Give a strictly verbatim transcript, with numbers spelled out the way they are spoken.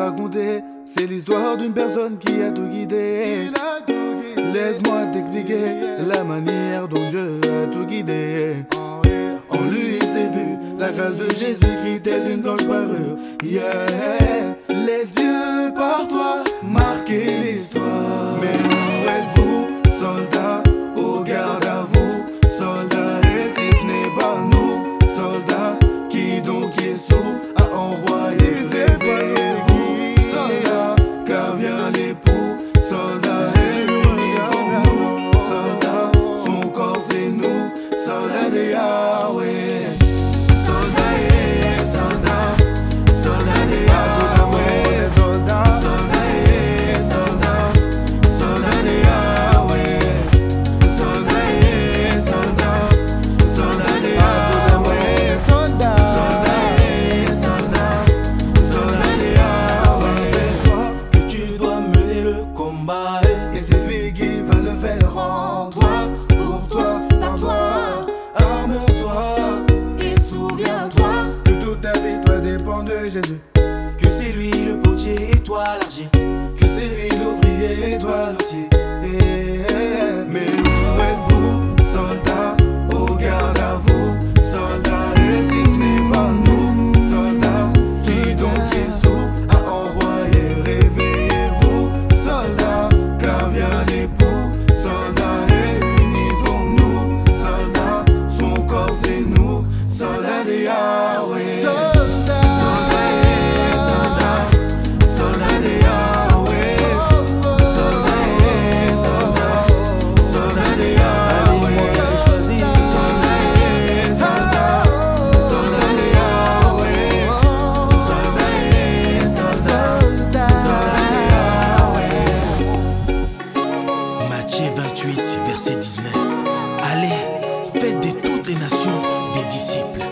raconter, c'est l'histoire d'une personne qui a tout guidé. Laisse-moi t'expliquer la manière dont Dieu a tout guidé. En lui il s'est vu la grâce de Jésus-Christ telle une blanche parure. Yeah. Laisse Dieu par toi marquer l'histoire. Mais où êtes-vous, soldats, au garde à vous, soldats, et si ce n'est pas nous, soldats, qui donc Jésus a envoyé. Réveillez-vous, soldats, car vient l'époux, soldats, réunissons-nous, soldats, son corps c'est nous, soldats de Yahweh. Et c'est lui qui va le faire en toi, pour toi, par toi. Arme-toi et souviens-toi que toute ta vie doit dépendre de Jésus. Que c'est lui le potier et toi l'argile. Que c'est lui l'ouvrier et toi l'outil. Mais où êtes-vous, soldats, au garde à vous, soldats, et si ce n'est pas nous, soldats, qui donc Jésus a envoyé. Réveillez-vous, soldats, car vient l'époux, soldats, réunissons-nous, soldats, son corps c'est nous, soldats de Yahweh. Matthieu vingt-huit, verset dix-neuf. Allez, faites de toutes les nations des disciples.